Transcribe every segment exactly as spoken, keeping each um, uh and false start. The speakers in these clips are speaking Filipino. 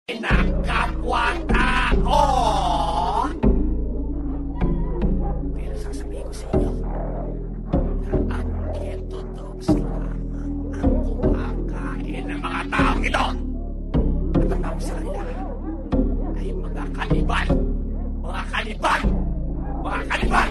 ng kapwa-tao. Pero sasabihin ko sa inyo na ang keto dogs lamang ang kumakain ng mga taong ito. At ang tawag sa kanila ay mga kanibal. Mga kanibal! Mga kanibal!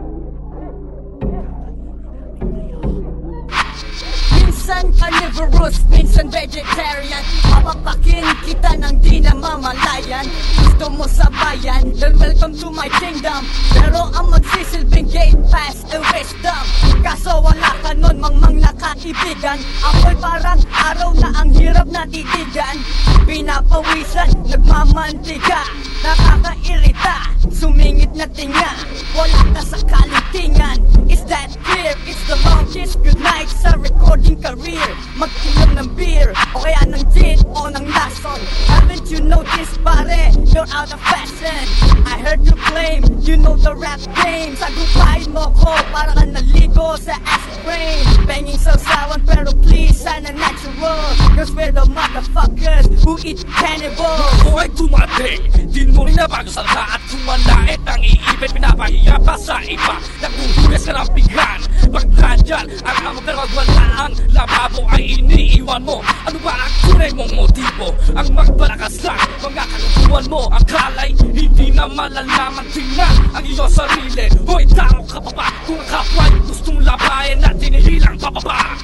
Minsan carnivorous, minsan vegetarian. Papapakin kita ng di namamalayan. Gusto mo sabayan, then welcome to my kingdom. Pero ang magsisilbing gate pass ay wisdom. Kaso wala ka nun mangmang nakaibigan. Ako'y parang araw na ang hirap na titigan. Pinapawisan, nagmamantiga, nakakairita, sumingit na tinga. Wala ka sa kalitingan. Is that clear? It's the longest goodnight sa recording career. Mag-inom ng beer, o kaya ng gin o ng lason. Haven't you noticed, pare? You're out of fashion. I heard you claim you know the rap game. Sagupain mo ko para ka naligo sa acid rain. Banging sausawan pero please sana natural. Cause we're the motherfuckers who eat cannibal. Ako ay dumating, di mo rin nabago sa lahat. Kumanait ang iibig, pinapahiya pa sa iba. Naghuhugas ka ng pinggan, pagkandyan ang amo pero wala ang lababo ay iniiwan mo. Ano ba ang tunay mong motibo? Ang magpalakas lang, mga kalukuhan mo. Akala'y hindi na malalaman. Tingnan ang iyong sarili. Hoy, tao ka pa ba? Kung ang kapwa'y gustong labayan na tinihilang pababa.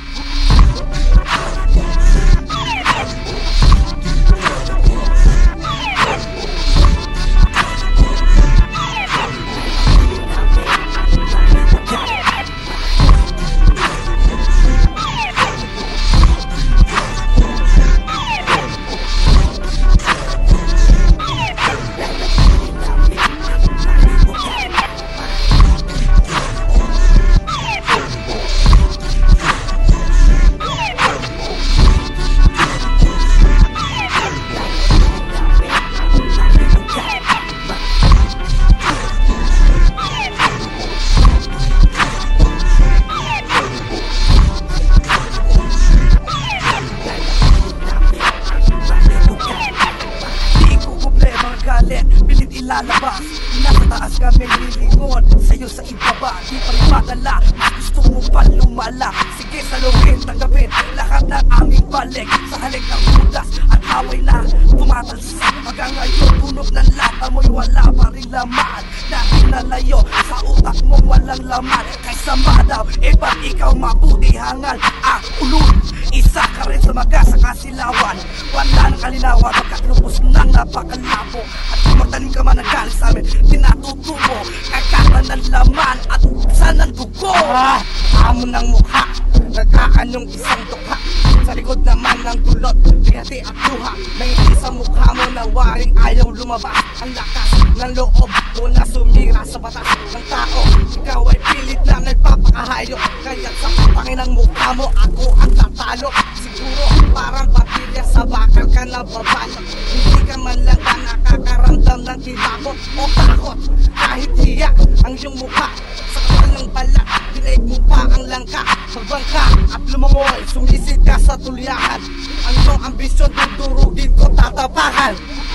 Pilit ilalabas, nasa taas kami lilingon. Sa'yo sa ibaba, di pa rin madala. Mas gusto mo pa lumala. Sige saluhin, tanggapin lahat ng aming balik. Sa halik ng budas at away na tumatalsik. Hanggang ngayon, tunog ng lata mo'y wala pa rin laman. Na pinalayo sa utak mong walang laman. Kaysa madaw, e ba't ikaw mabuti hangal? Ah, ulul, isa ka rin sa maga sa kasilawan. Wala ng kalinawan, magkaklupos ng napakalabo. At kung magtanim ka man ng galing sa amin, tinatutubo. Kagatan ng laman at buksan ng dugo. Ah, amo ng mukha, nagkaanyong isang dukha. Sa likod naman ng dulot, bigati at luha. May isang mukha mo na waring ayaw lumabas. Ang lakas ng loob mo na sumira sa batas ng tao. Ikaw ay pilit na nagpapakahayo. Kaya sa panginang mukha mo, ako ang tatalo. Siguro parang patilya sa bakal ka na babalot. Hindi ka man lang ba nakakaramdam ng kilabot o takot? Kahit hiya ang iyong mukha sa kapal ng balat, dinaig mo pa ang langka. Pagbangka at lumangoy, sumisid ka sa tulyahan. Ang iyong ambisyon, dudurugin ko tatapakan.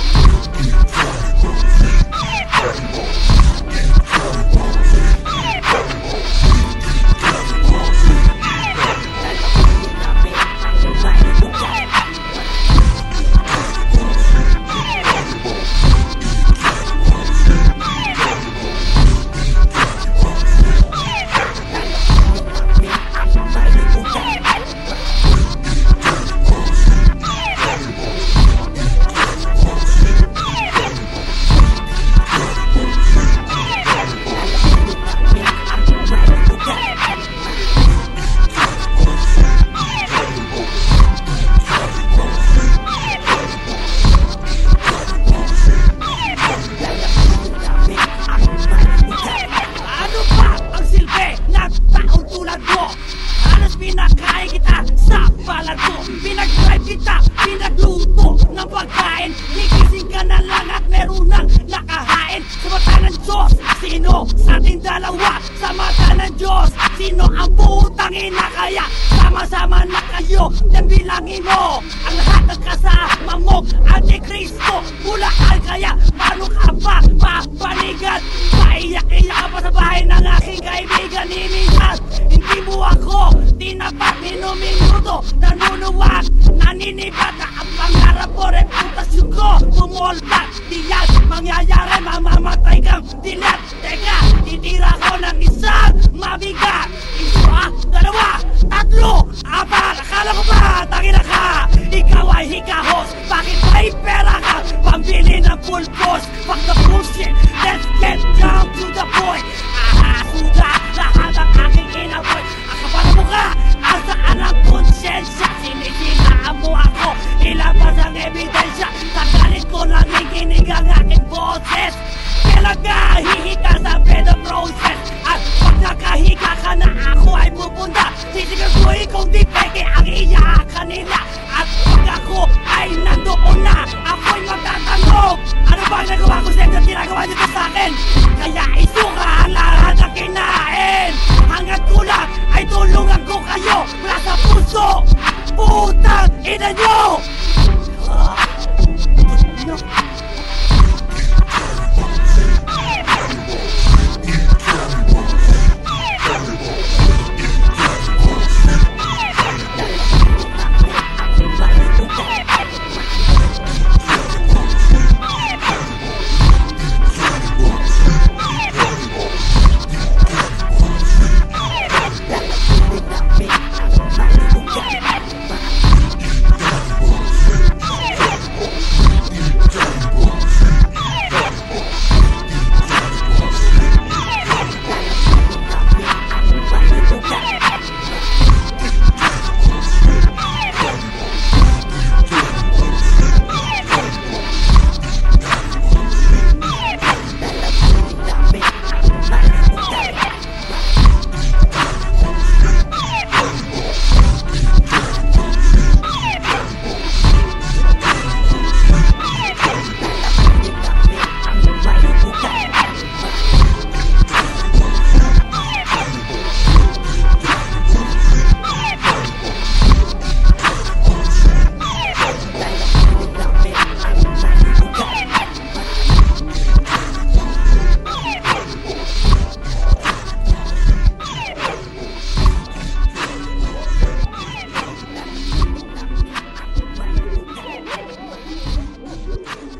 Pinagluto ng pagkain, gigising ka na lang at meron nang nakahain. Sa mata ng Diyos, sino sa ating dalawa? Sa mata ng Diyos, sino ang putang ina? Kaya sama-sama na kayo, dan bilangin mo ang lahat Itatag ka sa mamog Antikristo. Bulakan kaya paano ka pa mapanigan? Maiyak-iyak ka pa sa bahay ng aking kaibigan. Inigas, hindi mo ako tinapat minuminuto. Nanunuwag, naninibat na ang pangarap mo. Reputasyon ko, tumulbat. Di yan mangyayari, mamamatay kang dilat. Teka, titira ko ng isang mabigat. Isa, dalawa, tatlo, apat. Akala ko ba, tangina ka? Ikaw ay hikahos. Bakit may pera ka? Pambili ng full course. Fuck the bullshit, let's get down to the point. Ahasuda, lahat ang aking inaboy. Ang kapal mo ka, asaan ang konsensya? Sinisinaan mo ako, ilabas ang ebidensya. Sa galit ko lang ikinig ang aking boses. Kailan ka hihika sa bed of roses? At pag nakahika ka na ako ay pupunta, sisiguraduhin kong di peke ang iyakan kanila. At pag ako ay nandoon na, ako'y magtatanong, ano ba ang nagawa ko sa inyo at ginagawa niyo to sa akin? Kaya isuka ang lahat ng kinain. Hanggat kulang ay tulungan ko kayo mula sa puso. Putang ina nyo! Ah, no.